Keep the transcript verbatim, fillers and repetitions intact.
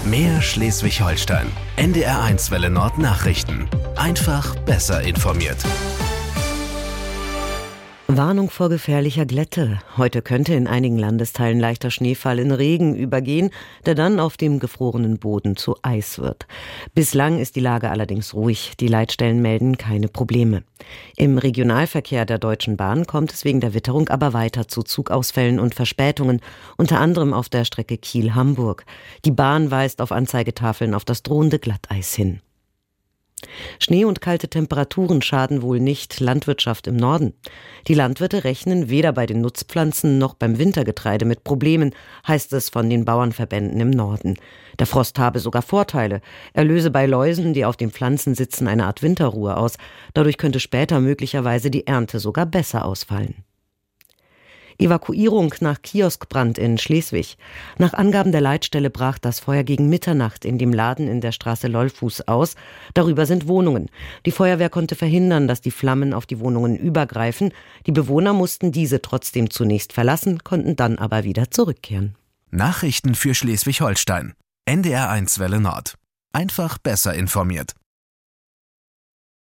Mehr Schleswig-Holstein. N D R eins Welle Nord Nachrichten. Einfach besser informiert. Warnung vor gefährlicher Glätte. Heute könnte in einigen Landesteilen leichter Schneefall in Regen übergehen, der dann auf dem gefrorenen Boden zu Eis wird. Bislang ist die Lage allerdings ruhig. Die Leitstellen melden keine Probleme. Im Regionalverkehr der Deutschen Bahn kommt es wegen der Witterung aber weiter zu Zugausfällen und Verspätungen, unter anderem auf der Strecke Kiel-Hamburg. Die Bahn weist auf Anzeigetafeln auf das drohende Glatteis hin. Schnee und kalte Temperaturen schaden wohl nicht Landwirtschaft im Norden. Die Landwirte rechnen weder bei den Nutzpflanzen noch beim Wintergetreide mit Problemen, heißt es von den Bauernverbänden im Norden. Der Frost habe sogar Vorteile. Er löse bei Läusen, die auf den Pflanzen sitzen, eine Art Winterruhe aus. Dadurch könnte später möglicherweise die Ernte sogar besser ausfallen. Evakuierung nach Kioskbrand in Schleswig. Nach Angaben der Leitstelle brach das Feuer gegen Mitternacht in dem Laden in der Straße Lollfuß aus. Darüber sind Wohnungen. Die Feuerwehr konnte verhindern, dass die Flammen auf die Wohnungen übergreifen. Die Bewohner mussten diese trotzdem zunächst verlassen, konnten dann aber wieder zurückkehren. Nachrichten für Schleswig-Holstein. N D R eins Welle Nord. Einfach besser informiert.